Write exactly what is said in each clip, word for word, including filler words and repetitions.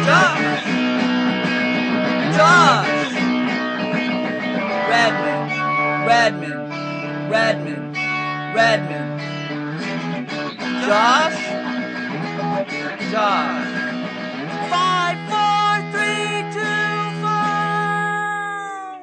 Josh! Josh! Redmond, Redmond, Redmond, Redmond. Josh? Josh. Five, four, three, two, five.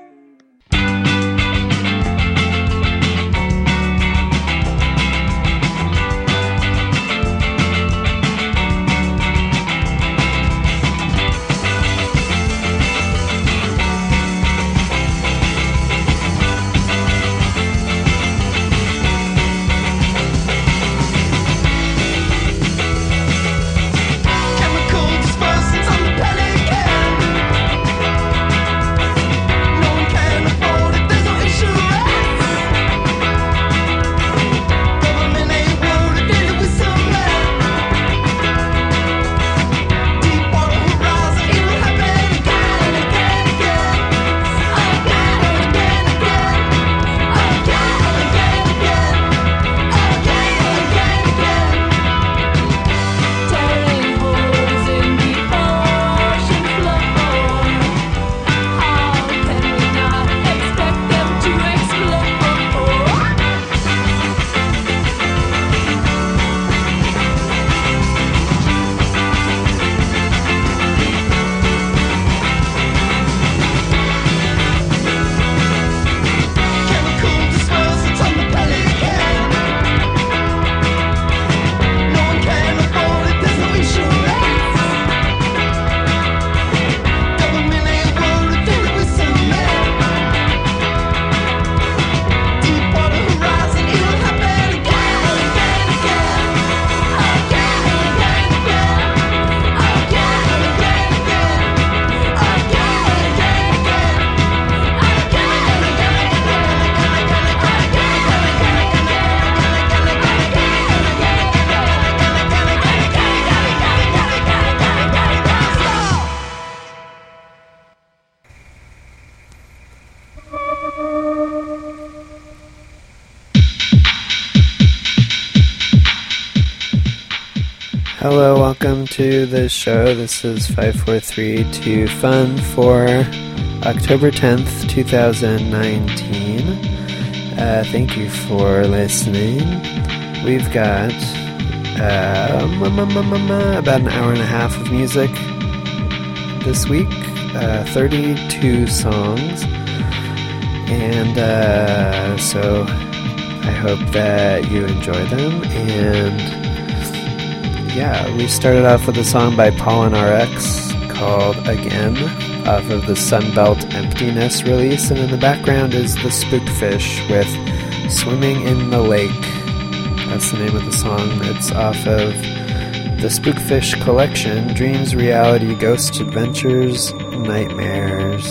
Hello, welcome to the show. This is five four three two Fun for October tenth, twenty nineteen. Uh, thank you for listening. We've got uh, about an hour and a half of music this week, uh, thirty-two songs, and uh, so I hope that you enjoy them. And yeah, we started off with a song by Pollen R X called Again, off of the Sunbelt Emptiness release, and in the background is the Spookfish with Swimming in the Lake. That's the name of the song. It's off of the Spookfish collection, Dreams, Reality, Ghost Adventures, Nightmares.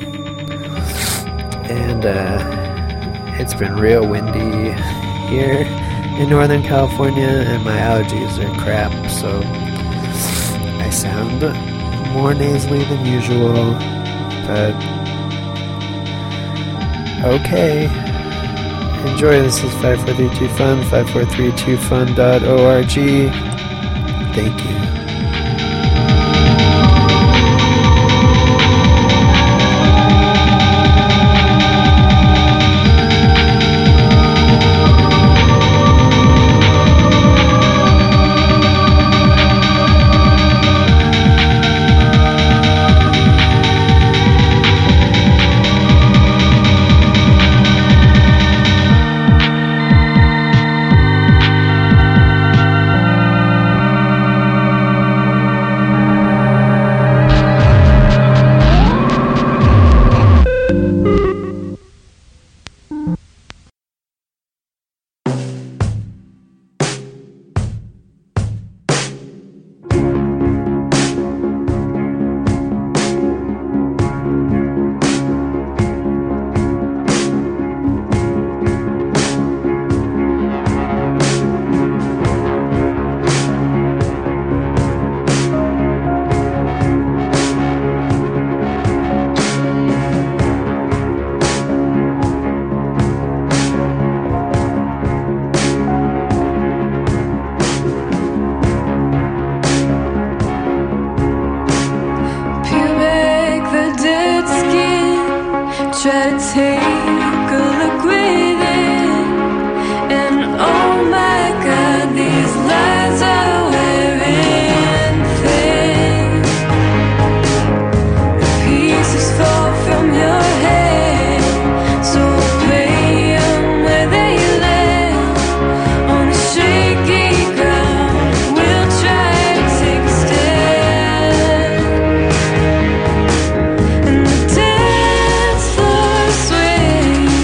And uh, it's been real windy here in Northern California, and my allergies are crap, so I sound more nasally than usual, but okay. Enjoy. This is five four three two Fun, five four three two fun dot org. Thank you. try to take a look within, and oh my God, these lies are wearing thin. The pieces fall from your head, so play 'em where they land. On the shaky ground, we'll try to take a stand. And the dance floor sways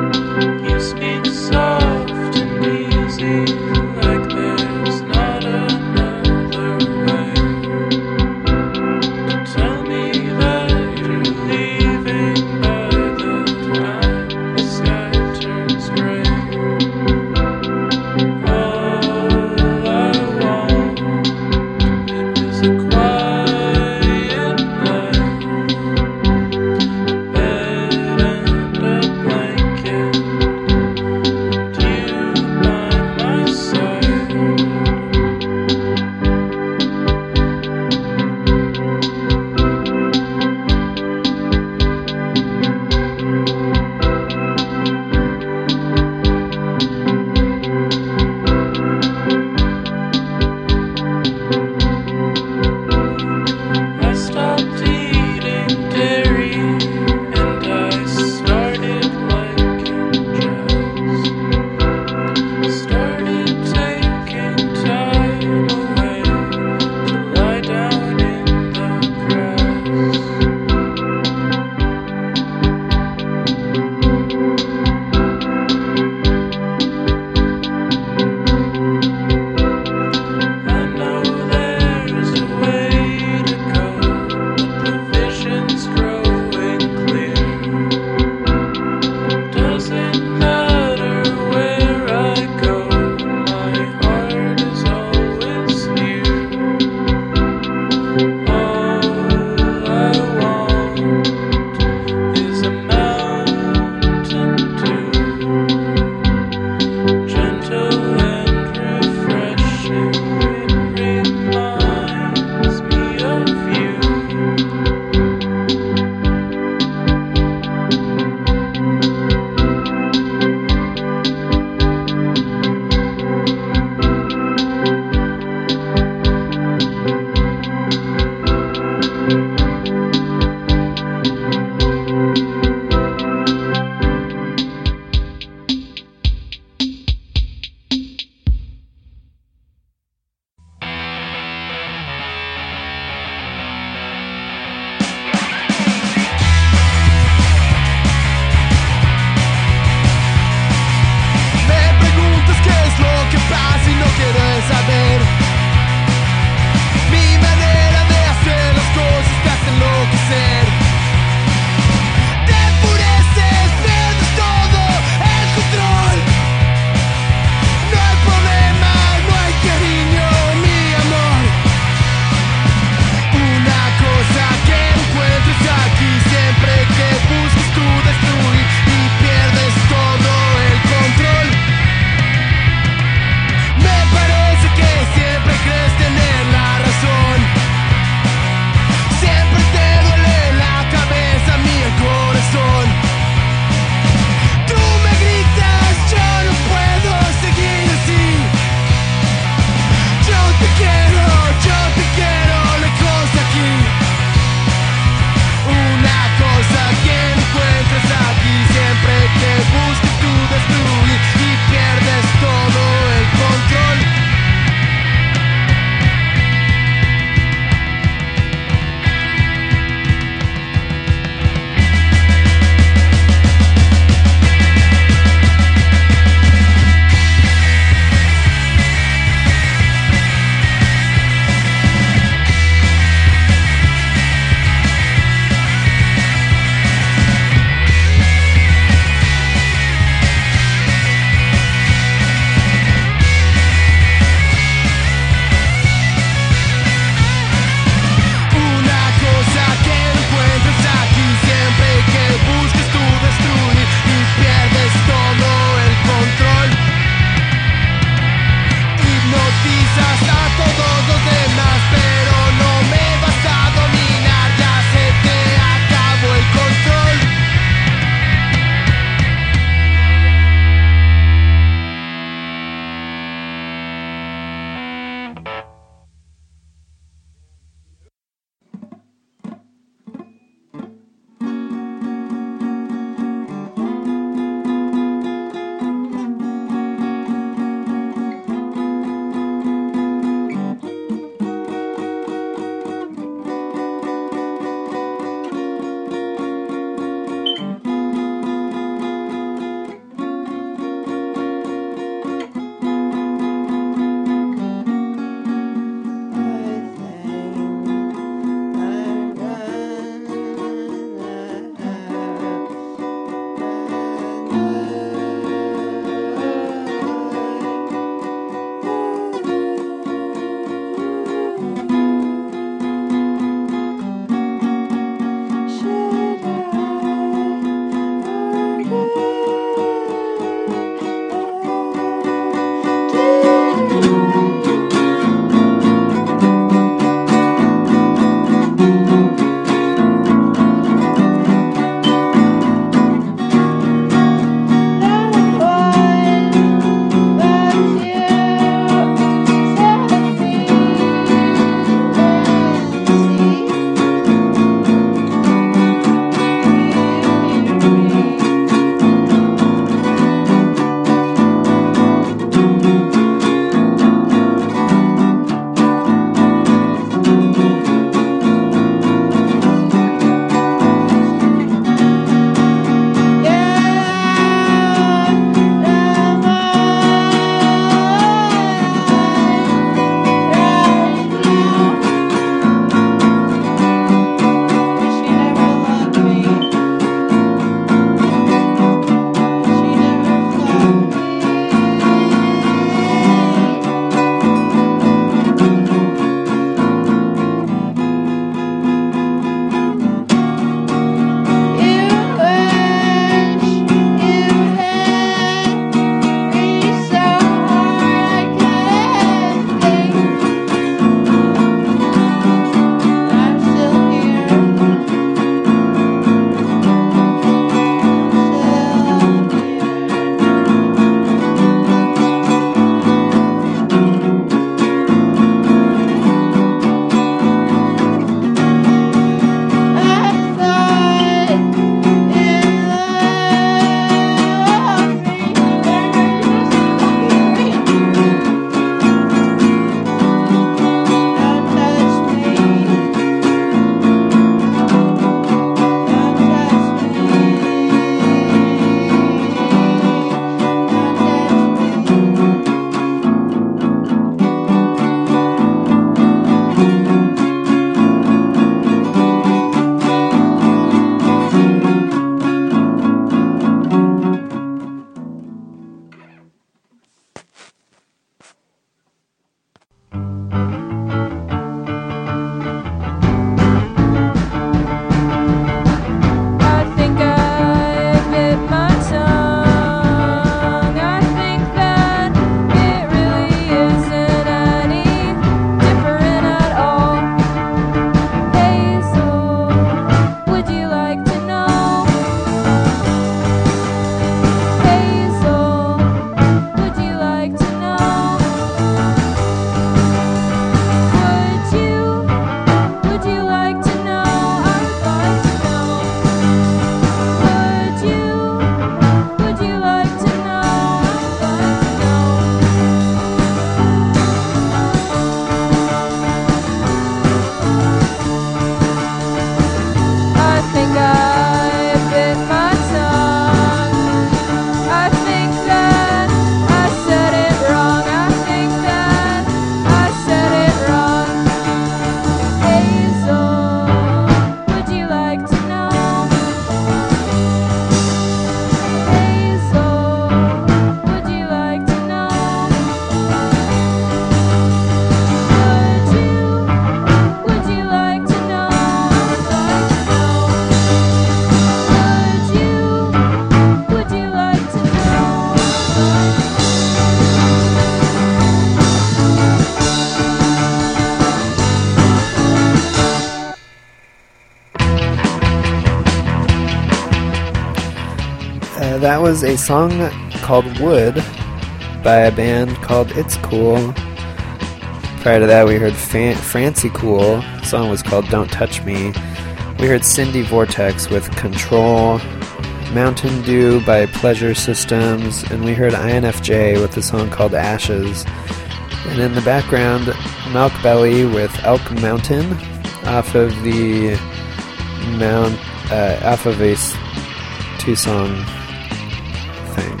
Uh, that was a song called Wood by a band called It's Cool. Prior to that, we heard Fan- Francie Cool. The song was called Don't Touch Me. We heard Cindy Vortex with Control, Mountain Dew by Pleasure Systems, and we heard I N F J with a song called Ashes. And in the background, Milk Belly with Elk Mountain off of the Mount, uh, off of a s- two-song thing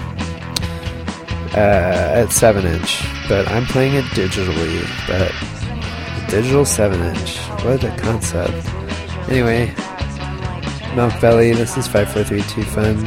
uh, at seven inch. But I'm playing it digitally, but digital seven inch. What a concept. Anyway, Milk Belly, this is five four three two Fun.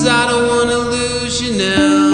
I don't wanna lose you now.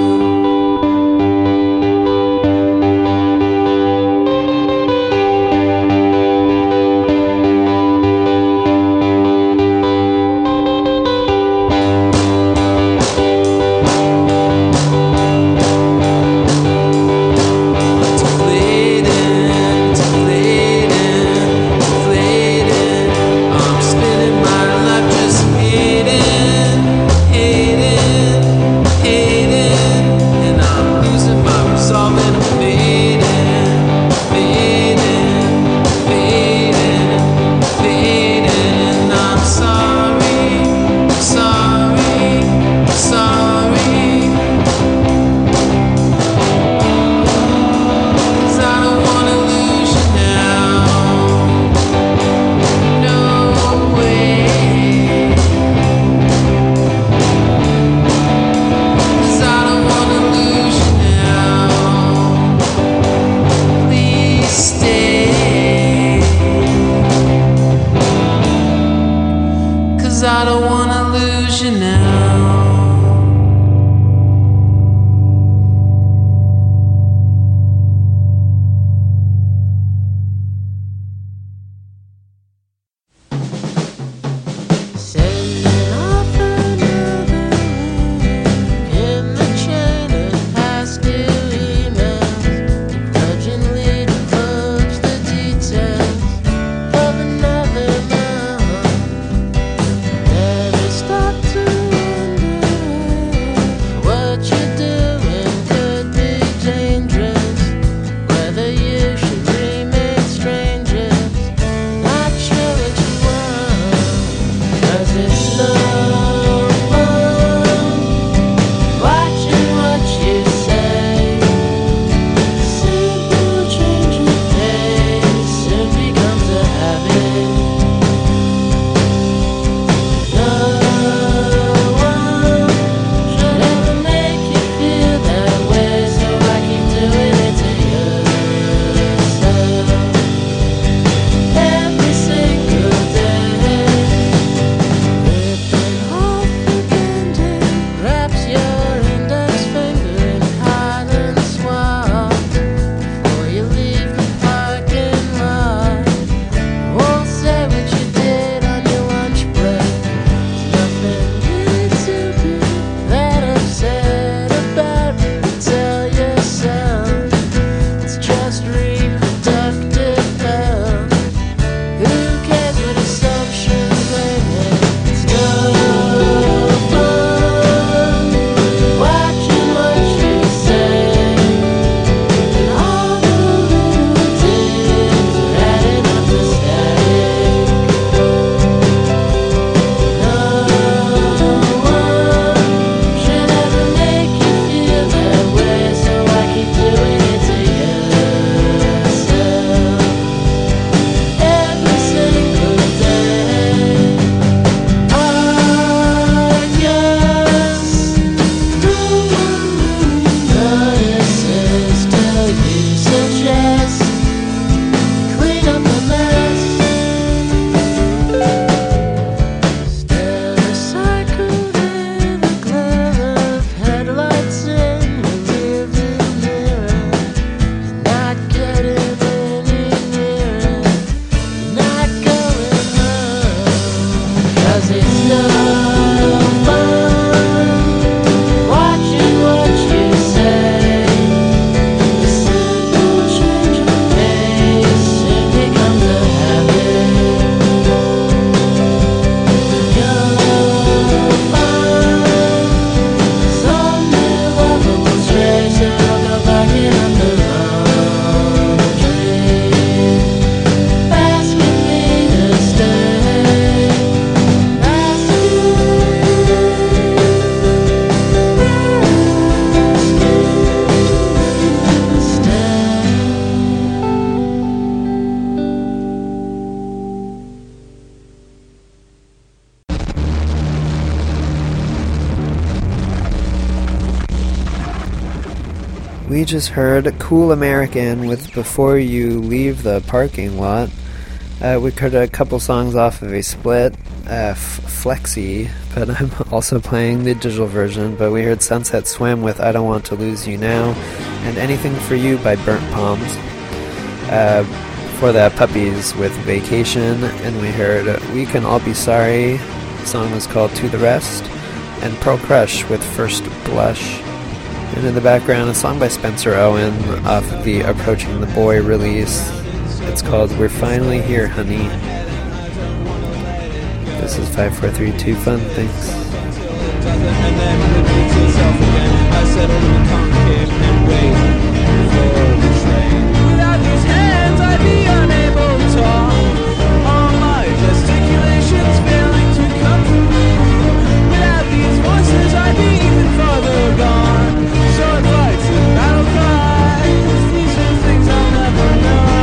I don't wanna lose you now. Sending off another link in the chain of past due emails, grudgingly divulge the details of another month. Never stop to wonder if what you're doing could be dangerous, whether you should remain strangers. Not sure what you want, 'cause it's no fun watching what you say. Simple change of pace soon becomes a habit. No one should ever make you feel that way, so I keep doing it to yourself every single day. Ripping off the band-aid wraps your index finger in cotton swab before you leave the parking lot. Won't say what you did on your lunch break. There's nothing really to be that upset about. You tell yourself it's just reproductive health. Who cares what assumptions they make? It's no fun watching what you say, and all the little things are adding up to static. No one should ever make you feel that way, so I keep doing it to yourself every single day. I guess no one notices till you suggest clean up the mess. Still recycled in the glare of headlights in your rearview mirror. You're not getting any nearer. You're not going home, 'cause it's no fun watching what you say. The simple change of pace soon becomes a habit. You'll find some new lovable trace, and I'll go backing up the laundry, asking me to stay, asking me to stay. We just heard Cool American with Before You Leave the Parking Lot. Uh, we heard a couple songs off of a split, uh, F- Flexi, but I'm also playing the digital version. But we heard Sunset Swim with I Don't Want to Lose You Now, and Anything for You by Burnt Palms. Uh, for that, Puppies with Vacation, and we heard We Can All Be Sorry. The song was called To the Rest, and Pearl Crush with First Blush. And in the background, a song by Spencer Owen off of the Approaching the Boy release. It's called We're Finally Here, Honey. This is five four three two Fun. Thanks. And then repeats itself again. I settle in concave and wait for the train. Without these hands, I'd be unable to talk. All my gesticulations failing to come through. Without these voices, I'd be even farther gone. Sword fights and battle cries. These are things I'll never know.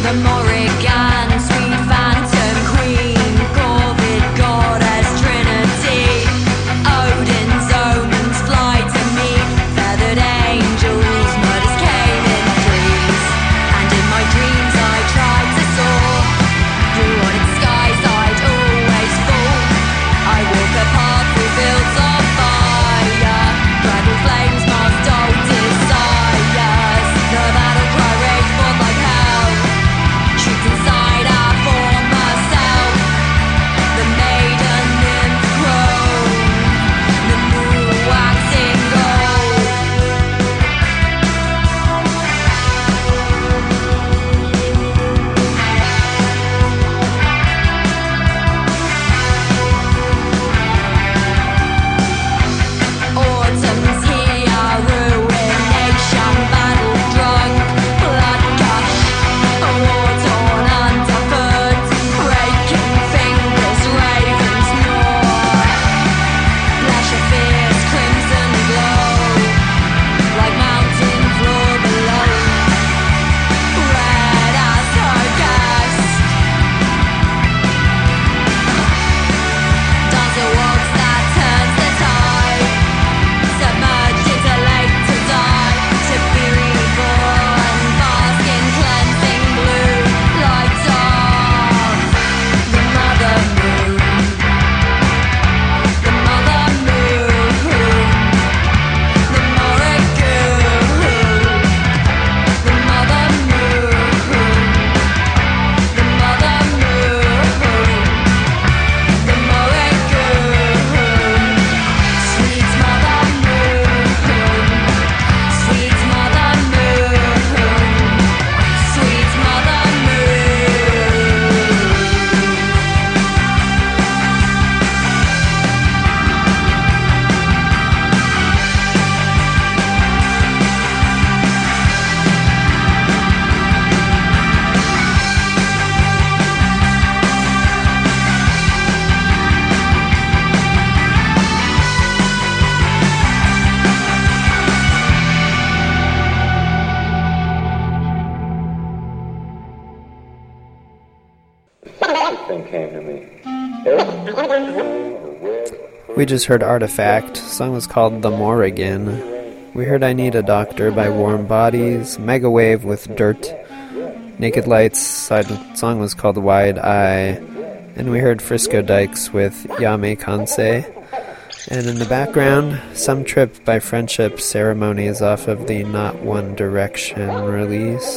We just heard Artifact. The song was called The Morrigan. We heard I Need a Doctor by Warm Bodies, Megawave with Dirt, Naked Lights, side song was called Wide Eye, and we heard Frisco Dykes with Yame Kansei. And in the background, Some Trip by Friendship Ceremonies off of the Not One Direction release.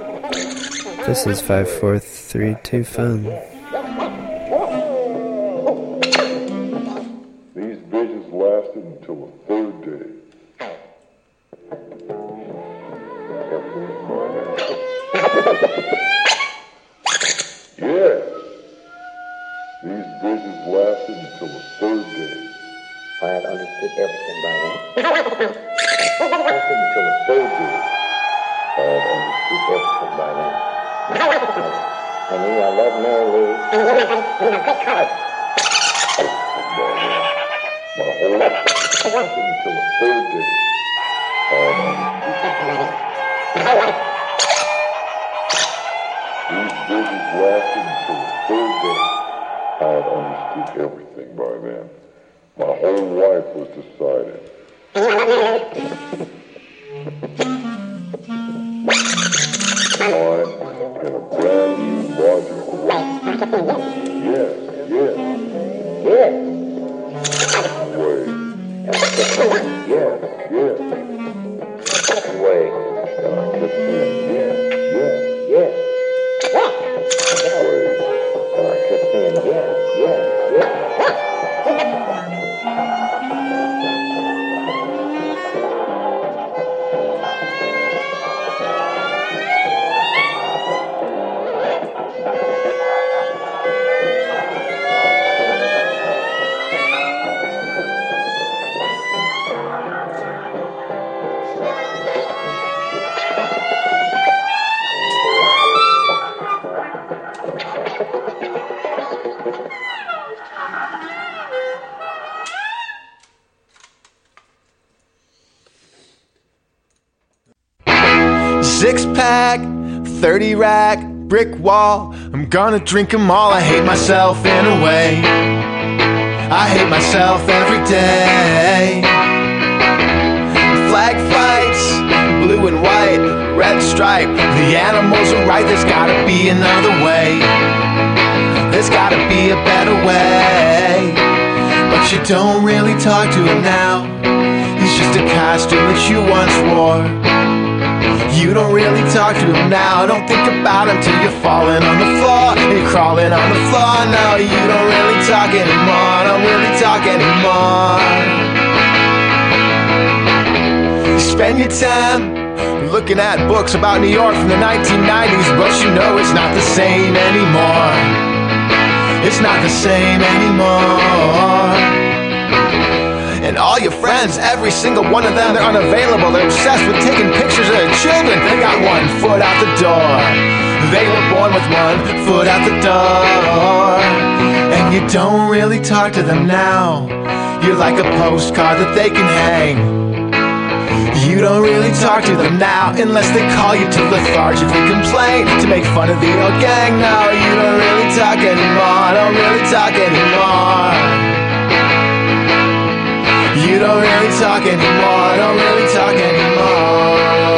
This is five four three two Fun. These visions lasted until the third day. Yes, these visions lasted until the third day. I had understood everything by then. Lasted until the third day. I had understood everything by then. I knew I loved Mary Louise. My whole life lasted until the third day. I had understood. These visions lasted until the third day. I had understood everything by then. My whole life was decided. I'm in a brand new logical way. Yes, yes. Yes. Way. Yes, yes. Way. And I kept saying yes, yes. Yes. Way. And I kept saying yes, yes, yes. Six pack, thirty rack, brick wall. I'm gonna drink 'em all. I hate myself in a way. I hate myself every day. Flag fights, blue and white, red stripe. The animals are right, there's gotta be another way. There's gotta be a better way. But you don't really talk to him now. He's just a costume that you once wore. You don't really talk to him now. Don't think about him till you're falling on the floor. You're crawling on the floor. No, you don't really talk anymore. Don't really talk anymore. You spend your time looking at books about New York from the nineteen nineties, but you know it's not the same anymore. It's not the same anymore. And all your friends, every single one of them, they're unavailable. They're obsessed with taking pictures of their children. They got one foot out the door. They were born with one foot out the door. And you don't really talk to them now. You're like a postcard that they can hang. You don't really talk to them now unless they call you to lethargically complain, to make fun of the old gang. No, you don't really talk anymore. Don't really talk anymore. You don't really talk anymore. Don't really talk anymore.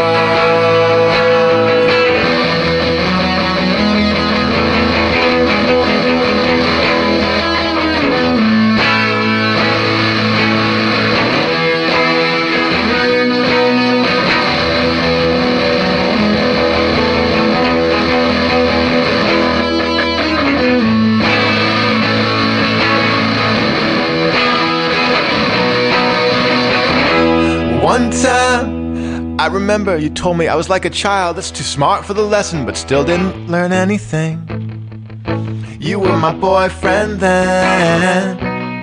One time, I remember you told me I was like a child that's too smart for the lesson but still didn't learn anything. You were my boyfriend then.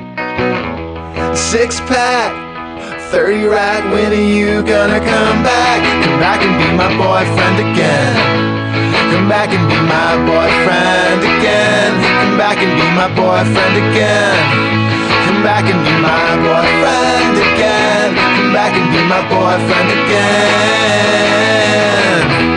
Six pack, thirty rack, when are you gonna come back? Come back and be my boyfriend again. Come back and be my boyfriend again. Come back and be my boyfriend again. Come back and be my boyfriend again. Come back and be my boyfriend again.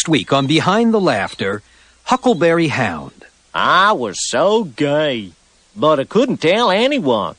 Next week on Behind the Laughter, Huckleberry Hound. I was so gay, but I couldn't tell anyone.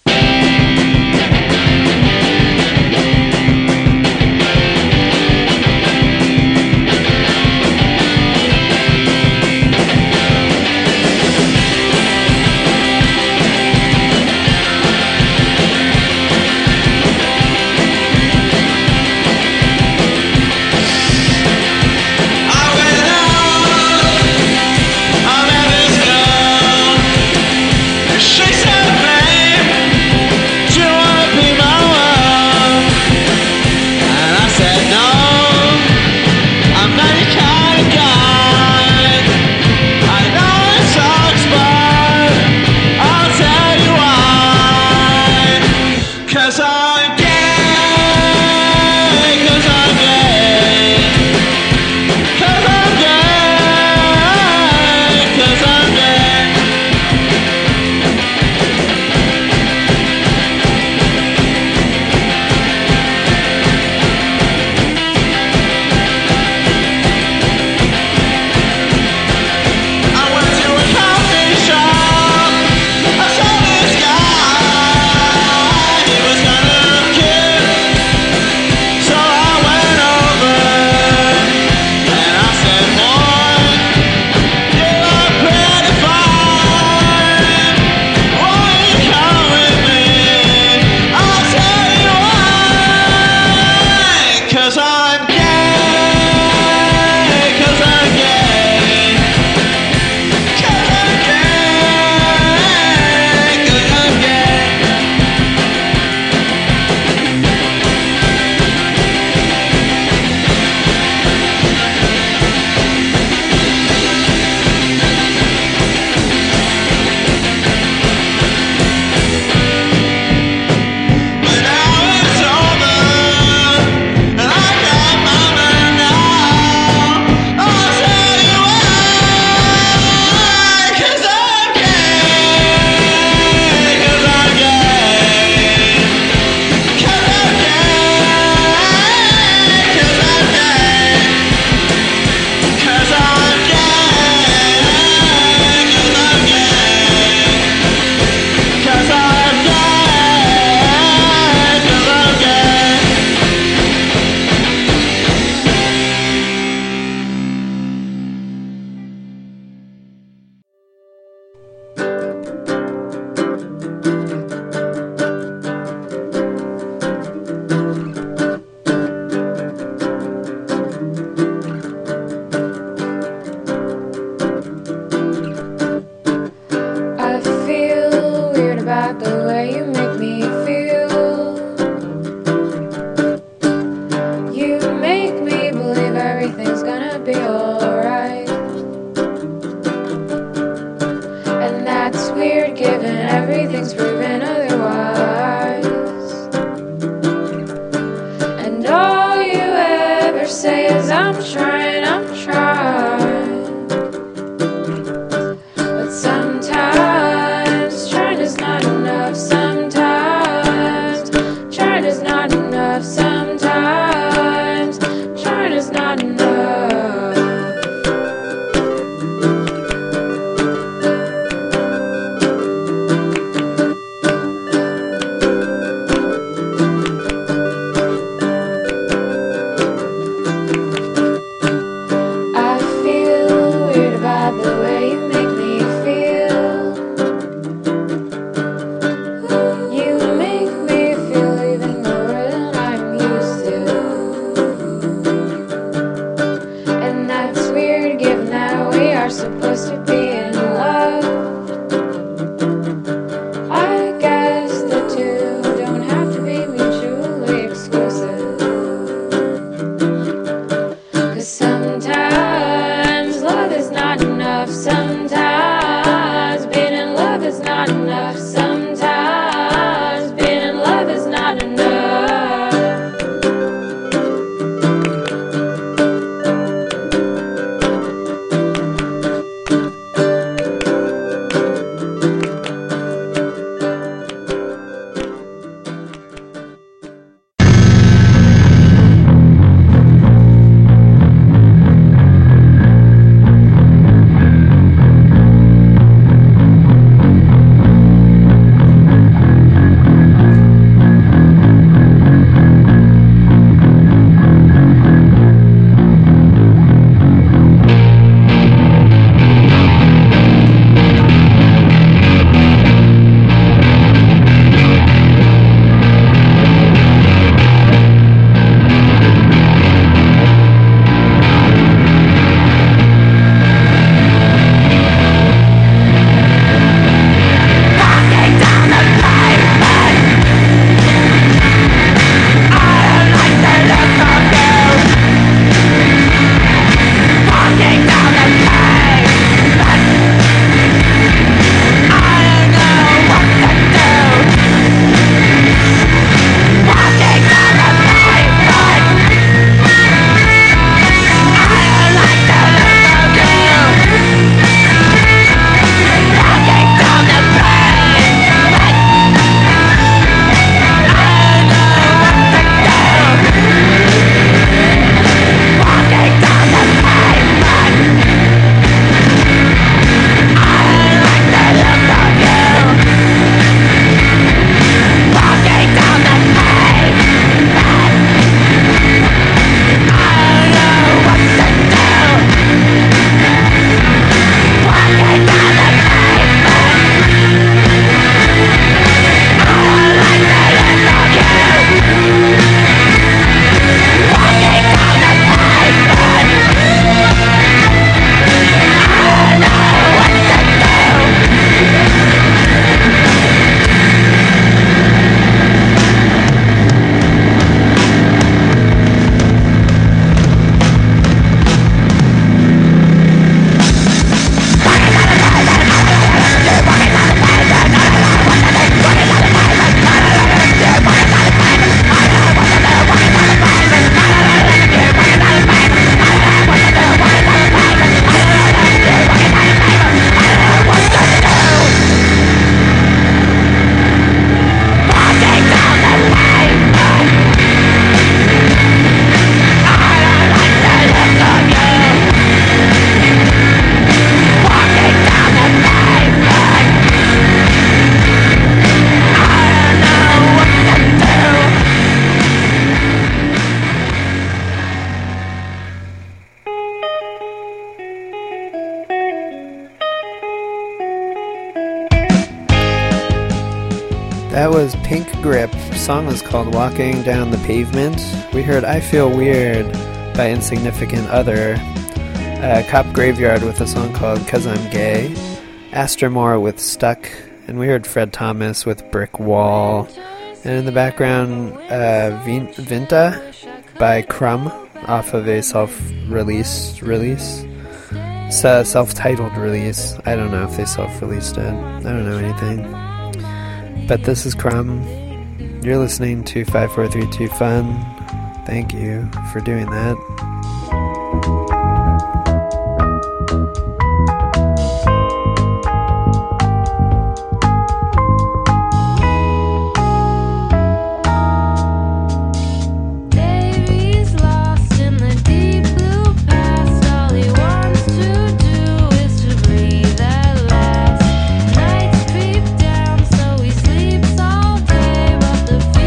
That was Pink Grip. The song was called Walking Down the Pavement. We heard I Feel Weird by Insignificant Other. Uh, Cop Graveyard with a song called 'Cause I'm Gay. Astor Moore with Stuck. And we heard Fred Thomas with Brick Wall. And in the background, uh, Vin- Vinta by Crumb off of a self-released release. It's a self-titled release. I don't know if they self-released it. I don't know anything. But this is Crumb. You're listening to five four three two Fun. Thank you for doing that.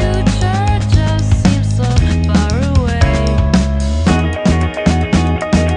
Future just seems so far away.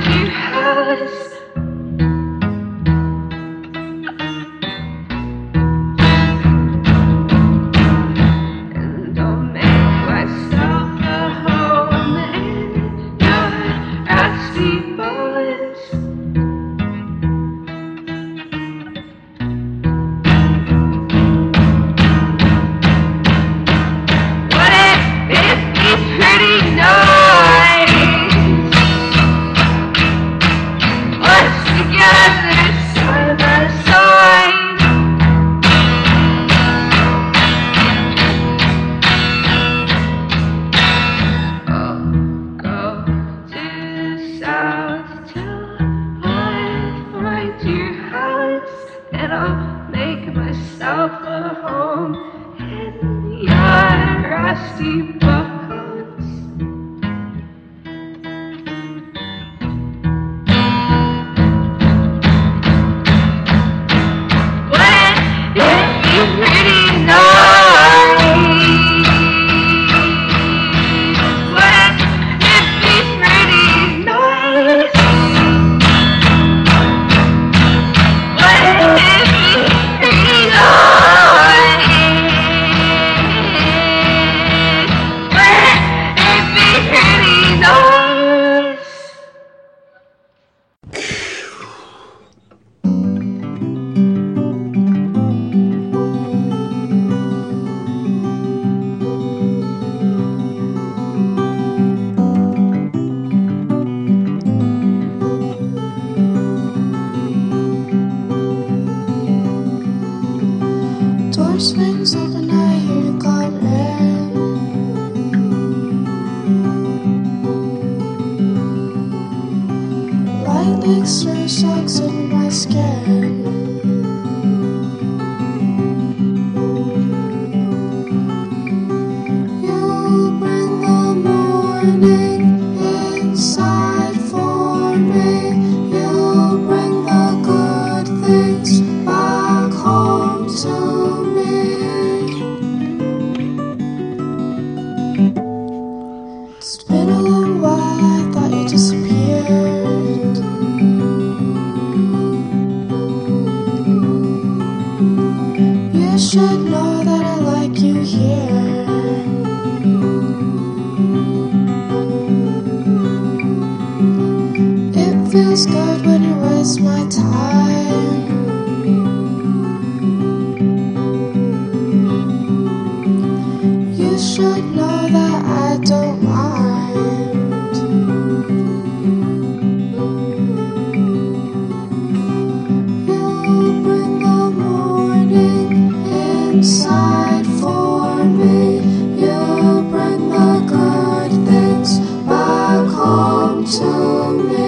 your house. And I'll make myself a home in your rusty bones. What if it be pretty nice? Us together side by side. I'll go to the south till I find your house, and I'll make myself a home in your rusty bones. What if you pretty nice? What if you pretty nice? What if you pretty nice? What if you pretty nice? Door swings open, I hear God ring. Light leaks through, soaks in my skin. You bring the morning inside for me. You bring the good things back home to me. It's been a long while, I thought you disappeared. You should know that I like you here. It feels good when you waste my time. You should know that I don't mind. You bring the morning inside for me. You bring the good things back home to me.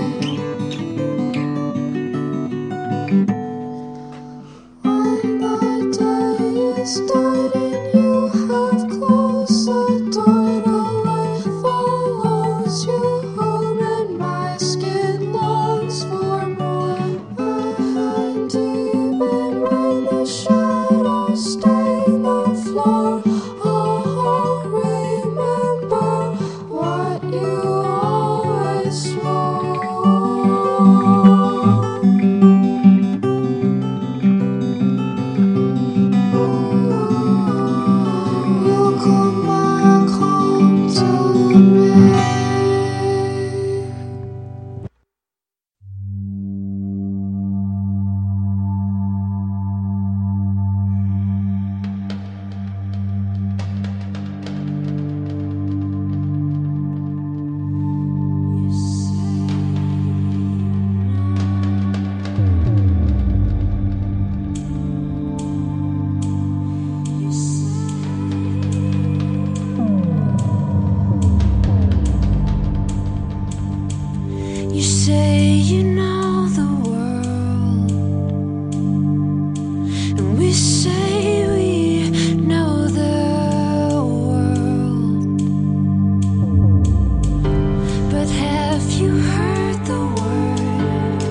When the day is done and you have closed the door, the light follows you home and my skin longs for more. I hide deep in when the shadows stain the floor. I'll remember what you always swore. You'll come back home to me. You say you know the world, and we say we know the world. But have you heard the word?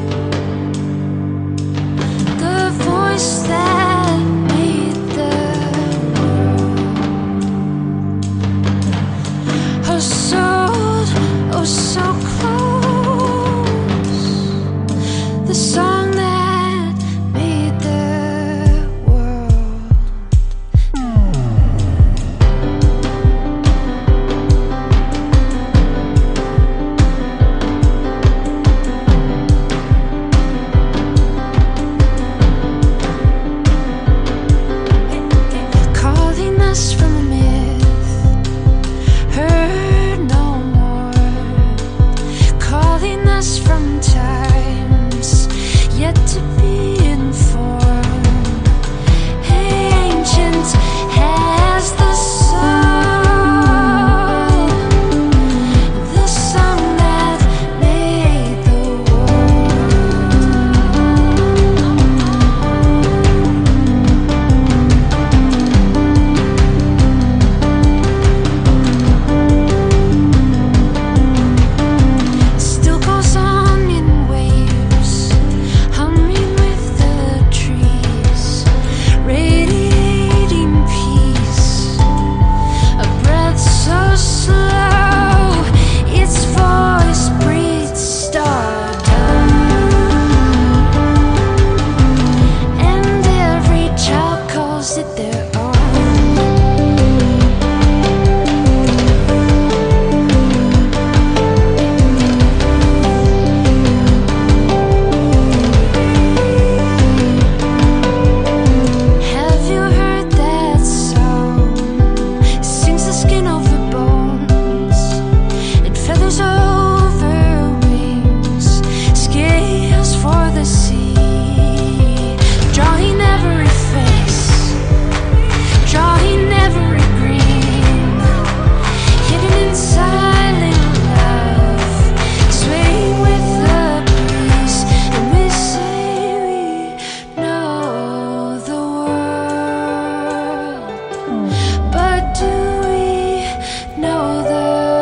The voice that made the world. Oh, so, oh, so close. messages from times yet to be informed. Ancient as the sun, the song that made the still goes on in waves, humming with the trees, radiating peace. A breath so slow, its voice breathes stardom, and every child calls it their own. Have you heard that song? Sings the skin over bones and feathers over wings, scales for the sea, drawing every face, drawing every green, hidden in silent love, swaying with the breeze. And we say we know the world, but do we know the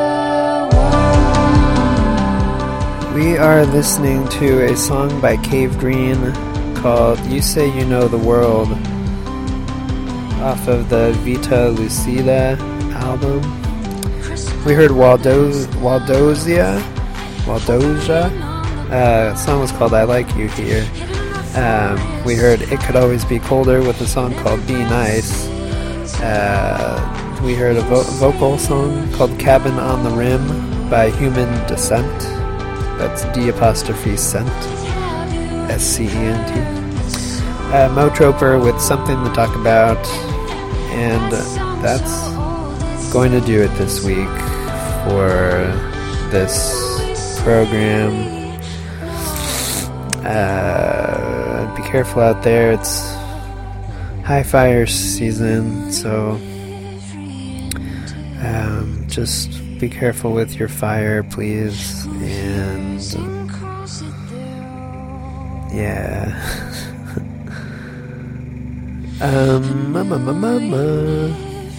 world? We are listening to a song by Cave Green called You Say You Know the World off of the Vita Lucida album. We heard Waldo- Waldozia, Waldosia. Uh, the song was called I Like You Here. Um, we heard It Could Always Be Colder with a song called Be Nice. Uh, we heard a vo- vocal song called Cabin on the Rim by Human Descent. That's D apostrophe cent. S C E N T. Uh, Mo Troper with Something to Talk About. And that's going to do it this week for this program. Uh, be careful out there. It's high fire season, so um, just be careful with your fire, please. And yeah. um, mama, mama, mama.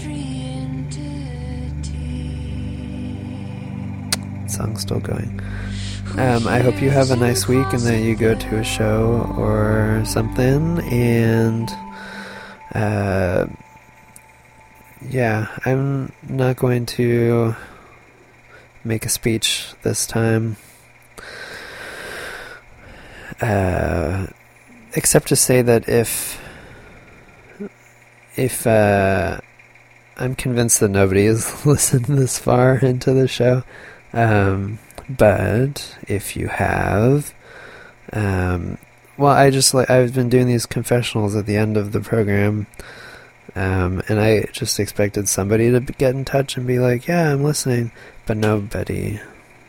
Song's still going. Um, I hope you have a nice week and that you go to a show or something. And uh, yeah, I'm not going to make a speech this time. Uh, except to say that if if uh, I'm convinced that nobody has listened this far into the show, um, but if you have, um, well, I just like I've been doing these confessionals at the end of the program, um, and I just expected somebody to get in touch and be like, "Yeah, I'm listening," but nobody,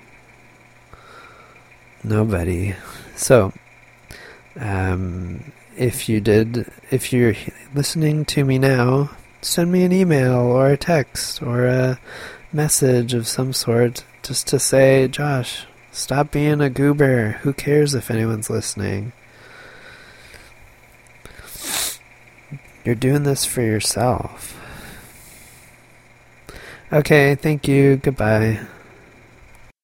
nobody. So, um, if you did, if you're listening to me now, send me an email or a text or a message of some sort just to say, Josh, stop being a goober. Who cares if anyone's listening? You're doing this for yourself. Okay, thank you. Goodbye.